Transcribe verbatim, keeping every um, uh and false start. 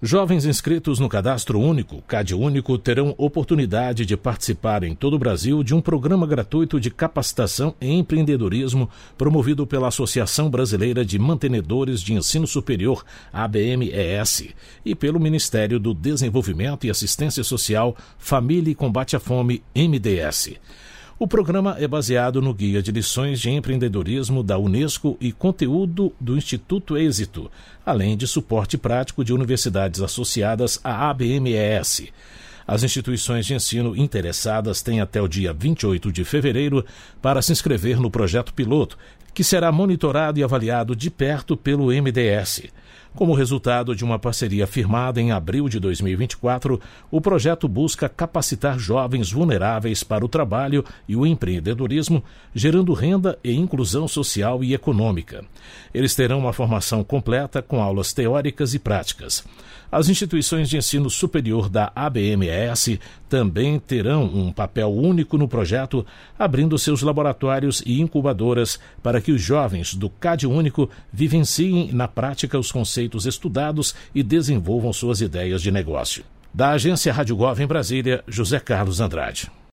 Jovens inscritos no Cadastro Único, CadÚnico, terão oportunidade de participar em todo o Brasil de um programa gratuito de capacitação em empreendedorismo promovido pela Associação Brasileira de Mantenedores de Ensino Superior, A B M E S, e pelo Ministério do Desenvolvimento e Assistência Social, Família e Combate à Fome, M D S. O programa é baseado no Guia de Lições de Empreendedorismo da Unesco e conteúdo do Instituto Êxito, além de suporte prático de universidades associadas à A B M E S. As instituições de ensino interessadas têm até o dia vinte e oito de fevereiro para se inscrever no projeto piloto, que será monitorado e avaliado de perto pelo M D S. Como resultado de uma parceria firmada em abril de dois mil e vinte e quatro, o projeto busca capacitar jovens vulneráveis para o trabalho e o empreendedorismo, gerando renda e inclusão social e econômica. Eles terão uma formação completa com aulas teóricas e práticas. As instituições de ensino superior da A B M E S também terão um papel único no projeto, abrindo seus laboratórios e incubadoras para que os jovens do CadÚnico vivenciem na prática os conceitos estudados e desenvolvam suas ideias de negócio. Da agência Rádio Gov em Brasília, José Carlos Andrade.